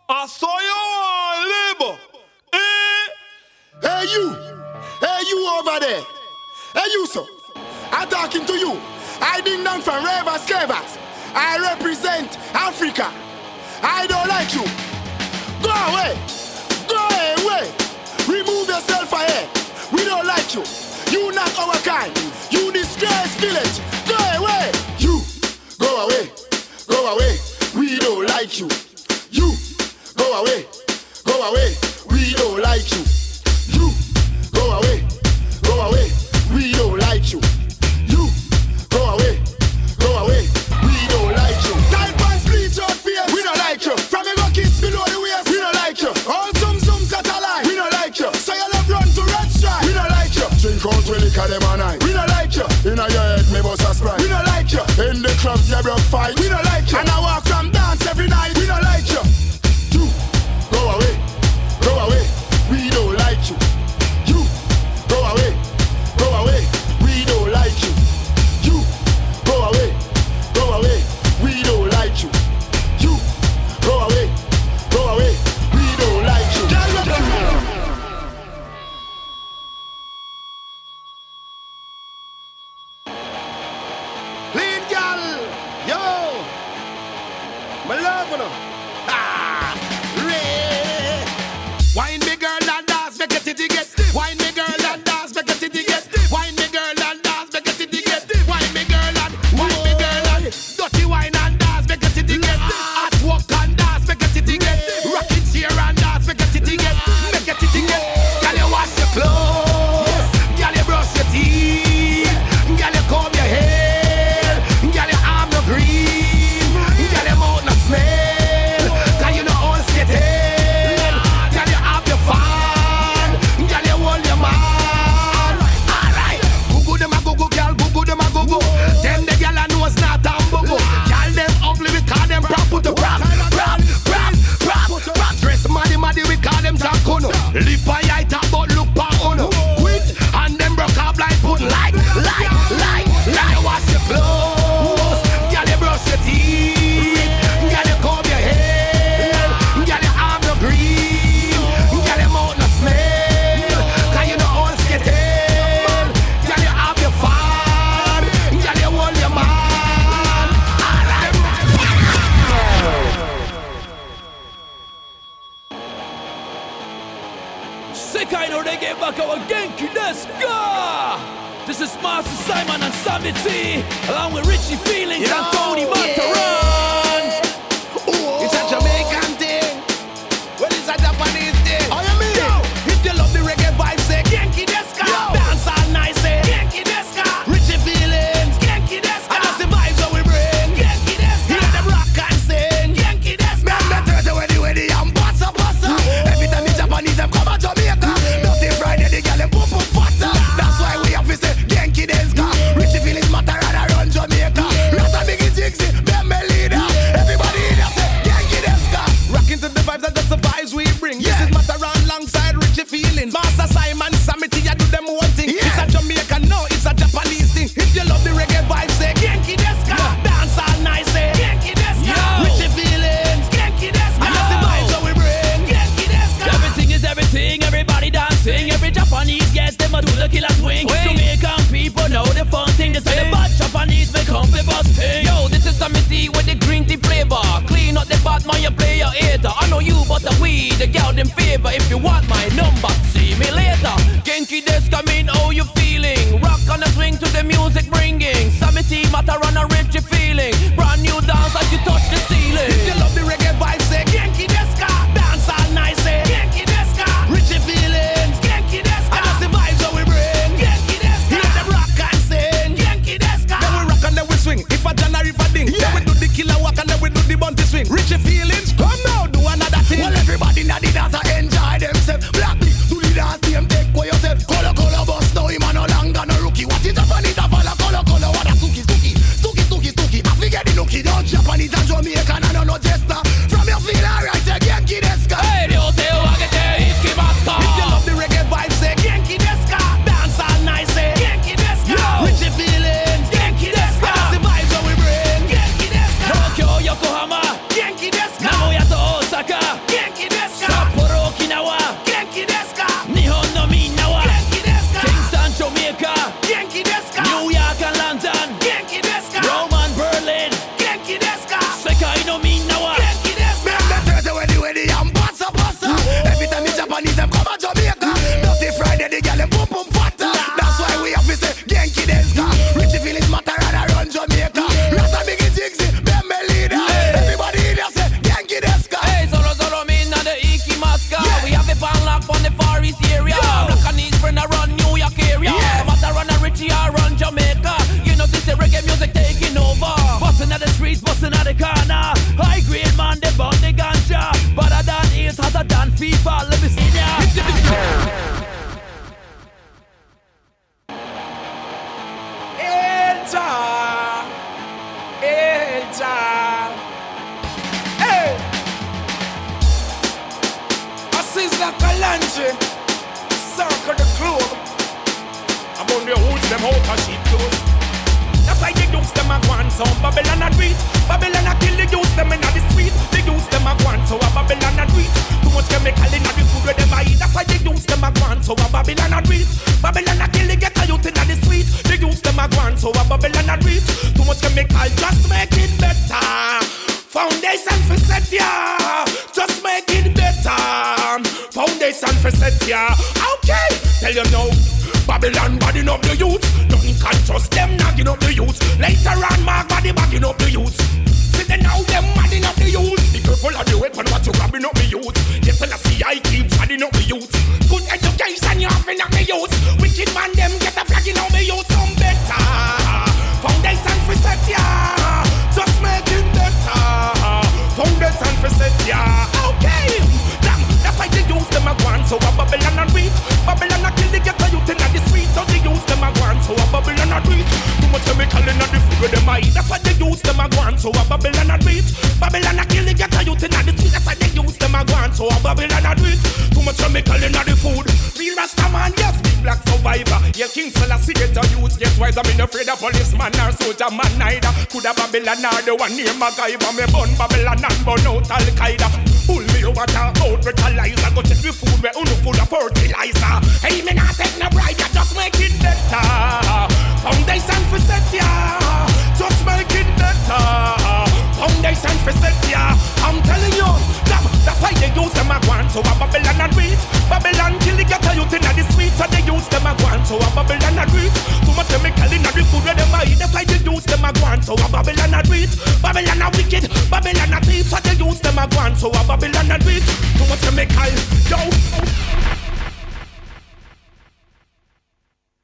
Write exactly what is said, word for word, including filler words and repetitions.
I saw you on labor. Eh? Hey you, hey you over there. Hey you sir, I'm talking to you. I ding dong from Ravers Cavers. I represent Africa. I don't like you. Go away, go away. Remove yourself from here. We don't like you. You not our kind. You disgrace village. Go away. You, go away, go away. We don't like you. You, go away, go away. We don't like you. You, go away, go away. We don't like you. You, go away, go away. We don't like you. Time pass, bleach your face. We don't like you. From a go kiss below the waist. We don't like you. All some some satellite. We don't like you. So you love run to red stripe. We don't like you. Drink out when you them a night. We don't like you. In a your head, me bust a sprite. We don't like you. In the clubs, you broke fight. We don't like you. And I walk from dance every night. We don't like you. You, go away, go away. We don't like you. You, go away, go away. We don't like you. You, go away, go away. We don't like you. You, go away, go away. We don't like you. Lean gal, yo, my love no. Ah, Ray. Wine me girl and dance, make it titty get. Wine me girl and dance, make it titty get. Wine me girl and dance, make it titty get. Wine me girl and, wine me girl and, dirty wine and dance, make it titty get. Hot walk and dance, make it titty get. Rocking chair and dance, make it titty get. Make it titty get. Girl you wash your clothes, girl you brush your teeth, girl you comb your hair, girl your arm no green, girl your mouth no smell, 'cause you know all skating, girl you have your fun, girl you hold your man. Alright, gugu dem a gugu, girl, gugu dem a gugu. Them the girl a knows not and bugu. Girl them ugly, we call them prop, put a prop, prop, prop, prop, prop. Dress maddy maddy, we call them jankono. Lip a yite but look pa uno. Quit and them broke up like put like, like, like, like. Wash your clothes, girl you brush your teeth, girl you comb your hair, girl your arm no green, girl your mouth no smell, 'cause you know all skating, girl you have your fun, girl you hold your man. Alright. Sick, I know they get back our Genki Deska. This is Master Simon and Sammy T, along with Richie Feelings and Tony Mataran. It's a Jamaican thing. Well, it's a Japanese thing. Oh, you mean? Yo, if you love the reggae vibe, say Genki Deska. Dance all nice, say Genki Deska. Richie Feelings, Genki Deska. And that's the vibes that we bring. Genki Deska. Hear them rock and sing. Genki Deska. Man, them turn the weddy weddy and bossa bossa. Every time the Japanese them come to Jamaica, Dirty Friday the girl them pop up fatter. That's why we have to say Genki Deska. Richie Feelings matter and I run Jamaica. Rasta Biggie Jigsy, them me leader. Everybody in there say Genki Deska. Rocking to the vibes and that's the vibes we bring. This is Mataran alongside Richie Feelings. Master Simon, Samity, I do them one thing. It's a Jamaican, no, it's a Japanese thing. If you love the reggae vibe, say Genki Deska. Dance all nice, say Genki Deska. Richie Feelings, Genki Deska. And that's the vibes that we bring. Genki Deska. Everything is everything, everybody dancing. Every Japanese, yes, them a do the killer swing. Jamaican people know the fun thing. They say the bad Japanese make up the bus thing. Yo, this is Sammy T with the green tea flavor. Clean up the bad man, you play your hater. I know you, but the weed, the girl them favor. If you want my number, see me later. Genki Deska mean how you feeling. Rock on the swing to the music bringing. Sammy T, Mataran and Richie Feeling. Brand new dance as you touch the ceiling. If you love the reggae vibe, say Genki Deska. Dance all nice, say Genki Deska. Richie Feelings, Genki Deska. And that's the vibes that we bring. Genki Deska. Hear them rock and sing. Genki Deska. Then we rock and then we swing. If a January for ding, then we do the killer walk and then we do the bunty swing. Richie Feelings, come now, do another thing. Well, everybody in the dance enjoy themselves. Black beat, do the dance, them take for yourself. Color, color, bust, now him a no longer no rookie. What is Japanese, a fella, color, color, what a suki, suki, suki, suki, suki. I forget the nookie, don't Japanese and Jamaican and no jester. From your feel alright, say Genki Deska. Hey, the hotel, I get there, it's Kibata. If you love the reggae vibe, say Genki Deska. Dance all nice, say Genki Deska. Richie Feelings, Genki Deska. And that's the vibes that we bring. Genki Deska. Tokyo, Yokohama, Genki Deska. Nagoya, Jacka Lange, circle the globe. I'm on the hoods, them out of sheep clothes. That's why they use them a go on some Babylon a do it. Babylon a kill the youth them in the street. They use them a go on so a Babylon a do it. Too much chemical in the food where them a eat. That's why they use them a go on so a Babylon a do it. Babylon a kill the ghetto youth in the street. They use them a go on so a Babylon a do it. Too much chemical, just make it better. Foundation for set ya, just make it better. Foundation for set ya. Okay, tell you now. Babylon bagging up the youth. Nothing can trust them nagging up the youth. Later on, Mark body bagging up the youth. See them now, them madding up the youth. Be careful of the weapon what you grabbing up the youth. Yes, and I see I keep padding up the youth. Good education you having up the youth. Wicked man them get a flagging up the youth. Some better. Foundation for set ya. Just make it better. Foundation for set ya. Okay. Damn, that's why they use them a go on. So a Babylon and read. Babylon a kill the ghetto youth in the street. So they use them a go on. So a Babylon and read. Too much chemical in the food with them a eat. That's why they use them a go on. So a Babylon and read. Babylon a kill the ghetto youth in the street. That's why they use them a go on. So a Babylon and read. Too much chemical in the food. Real Rasta man, yes, big black survivor. Yeah, King Selassie get a youth. Get wise, I'm in afraid of policeman or soldier man neither. Coulda Babylon or the one named MacGyver. Me burn Babylon and burn out Al-Qaeda. Pull me over to out fertilizer. Go check the food where unu full of fertilizer. Hey, me not take no bribe, just make it better. Foundation for set ya, just make it better. Foundation for set ya. I'm telling you, damn, that's why they use them a go on. So a Babylon and read. Babylon kill the ghetto youth in the streets. So they use them a go on. So a Babylon and read. Too much chemical in the food where them a eat. That's why they use them a go on. So a Babylon and read. Babylon a wicked, Babylon a thief. So they use them a go on. So a Babylon and read. Too much chemical, yo.